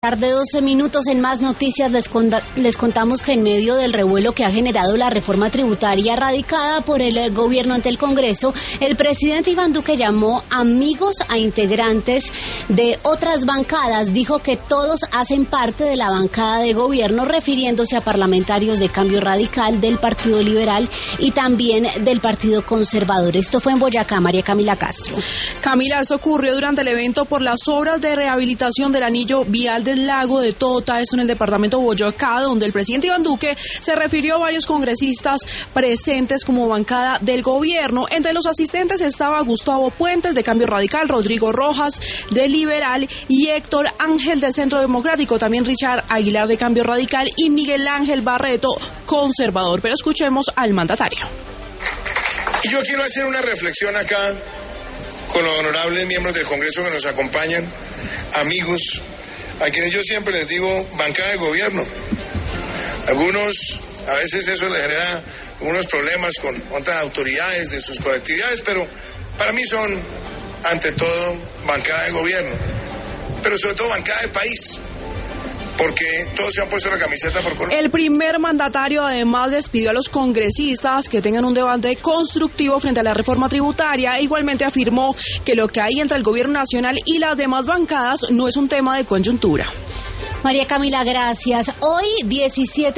Tarde 12 minutos. En Más Noticias les contamos que en medio del revuelo que ha generado la reforma tributaria radicada por el gobierno ante el Congreso, el presidente Iván Duque llamó amigos a integrantes de otras bancadas. Dijo que todos hacen parte de la bancada de gobierno, refiriéndose a parlamentarios de Cambio Radical, del Partido Liberal y también del Partido Conservador. Esto fue en Boyacá. María Camila Castro. Camila, esto ocurrió durante el evento por las obras de rehabilitación del anillo vial del lago de Tota, esto en el departamento de Boyacá, donde el presidente Iván Duque se refirió a varios congresistas presentes como bancada del gobierno. Entre los asistentes estaba Gustavo Puentes, de Cambio Radical, Rodrigo Rojas, de Liberal, y Héctor Ángel, del Centro Democrático, también Richard Aguilar, de Cambio Radical, y Miguel Ángel Barreto, Conservador. Pero escuchemos al mandatario. Y yo quiero hacer una reflexión acá con los honorables miembros del Congreso que nos acompañan, amigos, a quienes yo siempre les digo bancada de gobierno. Algunos, a veces eso les genera algunos problemas con otras autoridades de sus colectividades, pero para mí son, ante todo, bancada de gobierno, pero sobre todo bancada de país, porque todos se han puesto la camiseta por Colombia. El primer mandatario además despidió a los congresistas que tengan un debate constructivo frente a la reforma tributaria. Igualmente afirmó que lo que hay entre el gobierno nacional y las demás bancadas no es un tema de coyuntura. María Camila, gracias. Hoy 17